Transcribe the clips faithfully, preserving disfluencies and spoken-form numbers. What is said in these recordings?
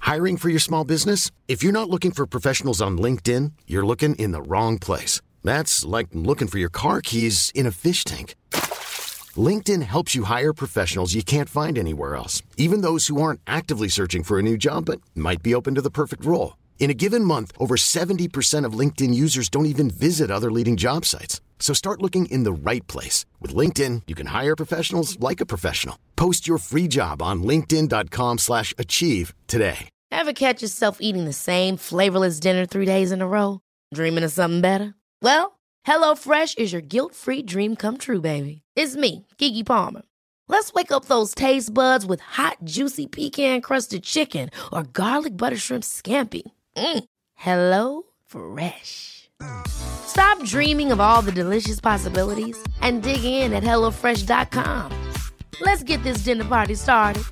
Hiring for your small business? If you're not looking for professionals on LinkedIn, you're looking in the wrong place. That's like looking for your car keys in a fish tank. LinkedIn helps you hire professionals you can't find anywhere else, even those who aren't actively searching for a new job but might be open to the perfect role. In a given month, over seventy percent of LinkedIn users don't even visit other leading job sites. So start looking in the right place. With LinkedIn, you can hire professionals like a professional. Post your free job on linkedin.com slash achieve today. Ever catch yourself eating the same flavorless dinner three days in a row? Dreaming of something better? Well, HelloFresh is your guilt-free dream come true, baby. It's me, Keke Palmer. Let's wake up those taste buds with hot, juicy pecan-crusted chicken or garlic butter shrimp scampi. Mm. Hello Fresh. Stop dreaming of all the delicious possibilities and dig in at hello fresh dot com. Let's get this dinner party started.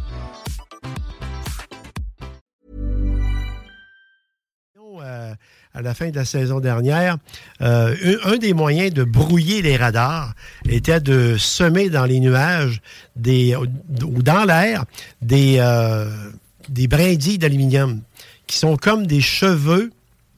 Euh, à la fin de la saison dernière, euh, un, un des moyens de brouiller les radars était de semer dans les nuages des, ou dans l'air des, euh, des brindilles d'aluminium qui sont comme des cheveux,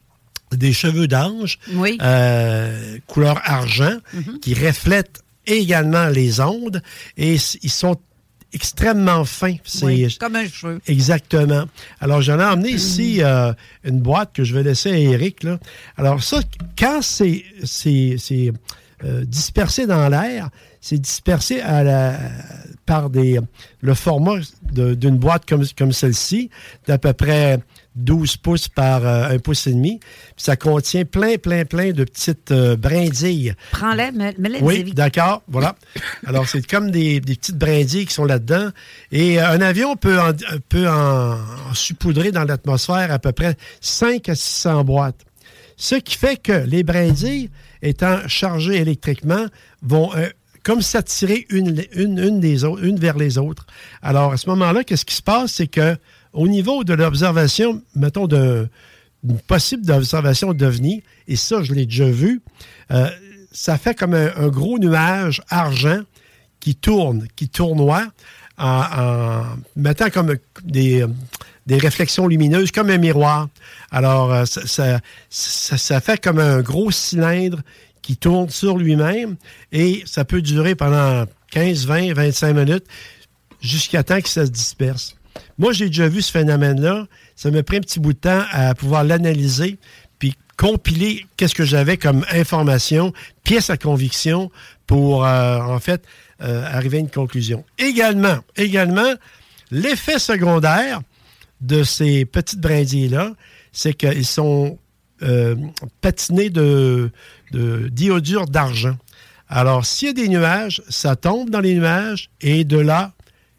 des cheveux d'ange, oui. euh, couleur argent, mm-hmm. qui reflètent également les ondes et ils sont extrêmement fins. C'est oui, comme un cheveu. Exactement. Alors, j'en ai emmené ici euh, une boîte que je vais laisser à Éric. Là. Alors, ça, quand c'est, c'est, c'est euh, dispersé dans l'air, c'est dispersé à la, par des, le format de, d'une boîte comme, comme celle-ci, d'à peu près douze pouces par euh, un pouce et demi. Puis ça contient plein, plein, plein de petites euh, brindilles. Prends-les, mets-les. Oui, d'accord, voilà. Alors, c'est comme des, des petites brindilles qui sont là-dedans. Et euh, un avion peut en, peut en, en saupoudrer dans l'atmosphère à peu près cinq à six cents boîtes. Ce qui fait que les brindilles, étant chargées électriquement, vont euh, comme s'attirer une, une, une, des autres, une vers les autres. Alors, à ce moment-là, qu'est-ce qui se passe? C'est que au niveau de l'observation, mettons, de, d'une possible observation d'OVNI, et ça, je l'ai déjà vu, euh, ça fait comme un, un gros nuage argent qui tourne, qui tournoie, en, en mettant comme des, des réflexions lumineuses, comme un miroir. Alors, ça, ça, ça, ça fait comme un gros cylindre qui tourne sur lui-même, et ça peut durer pendant quinze, vingt, vingt-cinq minutes, jusqu'à temps que ça se disperse. Moi, j'ai déjà vu ce phénomène-là. Ça m'a pris un petit bout de temps à pouvoir l'analyser puis compiler qu'est-ce que j'avais comme information, pièce à conviction pour, euh, en fait, euh, arriver à une conclusion. Également, également, l'effet secondaire de ces petites brindilles-là, c'est qu'ils sont euh, patinés de, de diodure d'argent. Alors, s'il y a des nuages, ça tombe dans les nuages et de là,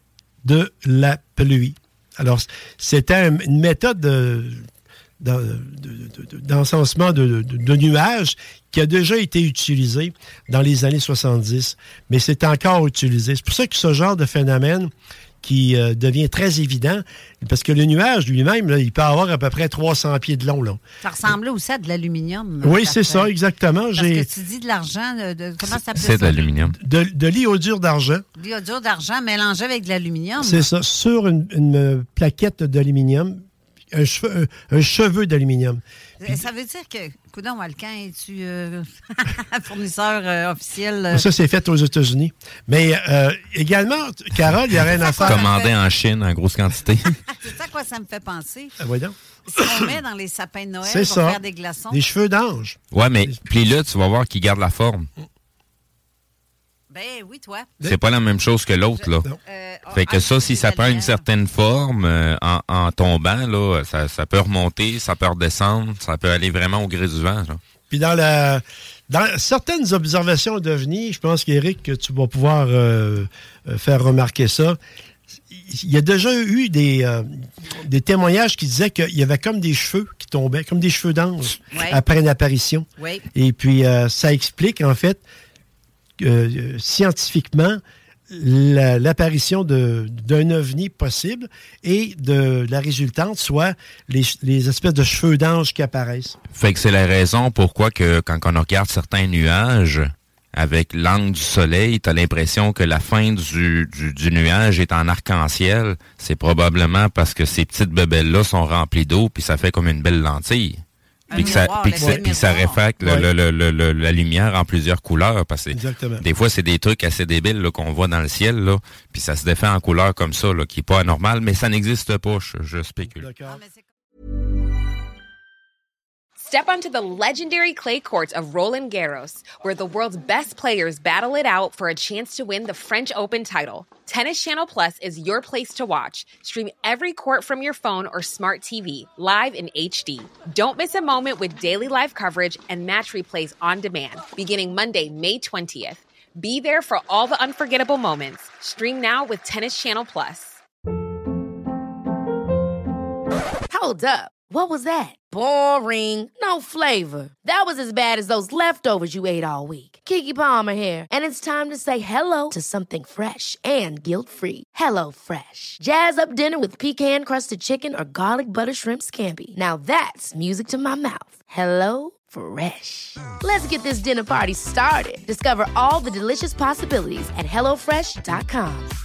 de la pluie. Alors, c'était une méthode de, de, de, de, d'encensement de, de, de nuages qui a déjà été utilisée dans les années soixante-dix, mais c'est encore utilisé. C'est pour ça que ce genre de phénomène qui euh, devient très évident, parce que le nuage lui-même, là, il peut avoir à peu près trois cents pieds de long. Là. Ça ressemblait aussi à de l'aluminium. Oui, c'est ça, exactement. Parce J'ai... que tu dis de l'argent, de, de, comment ça s'appelle c'est ça? de l'aluminium. De, de l'iodure d'argent. L'iodure d'argent mélangé avec de l'aluminium. C'est ça, sur une, une plaquette d'aluminium, un cheveu, un, un cheveu d'aluminium. Puis, ça veut dire que, coudonc, Alcan, es-tu euh, fournisseur euh, officiel? Euh... Ça, c'est fait aux États-Unis. Mais euh, également, Carole, il y a rien à faire. Commandé en Chine en grosse quantité. C'est ça à quoi ça me fait penser? Ah, voyons. Si on met dans les sapins de Noël c'est pour ça. faire des glaçons. Des cheveux d'ange. Ouais, mais puis là, tu vas voir qu'ils gardent la forme. Ben oui, toi. C'est pas la même chose que l'autre, là. Euh, fait que ah, ça, si ça prend une certaine forme, euh, en, en tombant, là, ça, ça peut remonter, ça peut redescendre, ça peut aller vraiment au gré du vent, là. Puis dans la dans certaines observations d'OVNI, je pense qu'Éric, tu vas pouvoir euh, faire remarquer ça. Il y a déjà eu des, euh, des témoignages qui disaient qu'il y avait comme des cheveux qui tombaient, comme des cheveux d'ange ouais. après une apparition. Ouais. Et puis, euh, ça explique, en fait, Euh, scientifiquement la, l'apparition de, d'un ovni possible et de la résultante soit les, les espèces de cheveux d'ange qui apparaissent. Fait que c'est la raison pourquoi que quand on regarde certains nuages, avec l'angle du soleil, t'as l'impression que la fin du, du, du nuage est en arc-en-ciel. C'est probablement parce que ces petites bebelles-là sont remplies d'eau, puis ça fait comme une belle lentille. Puis que, ça, puis que ça, puis ça réfracte le, le, le, le, le, la lumière en plusieurs couleurs. Parce que Exactement. Des fois, c'est des trucs assez débiles là, qu'on voit dans le ciel, là, puis ça se défait en couleur comme ça, là, qui n'est pas anormal, mais ça n'existe pas, je, je spécule. D'accord. Step onto the legendary clay courts of Roland Garros, where the world's best players battle it out for a chance to win the French Open title. Tennis Channel Plus is your place to watch. Stream every court from your phone or smart T V, live in H D. Don't miss a moment with daily live coverage and match replays on demand, beginning Monday, May twentieth. Be there for all the unforgettable moments. Stream now with Tennis Channel Plus. Hold up. What was that? Boring. No flavor. That was as bad as those leftovers you ate all week. Keke Palmer here, and it's time to say hello to something fresh and guilt-free. Hello Fresh. Jazz up dinner with pecan-crusted chicken or garlic butter shrimp scampi. Now that's music to my mouth. Hello Fresh. Let's get this dinner party started. Discover all the delicious possibilities at hello fresh dot com.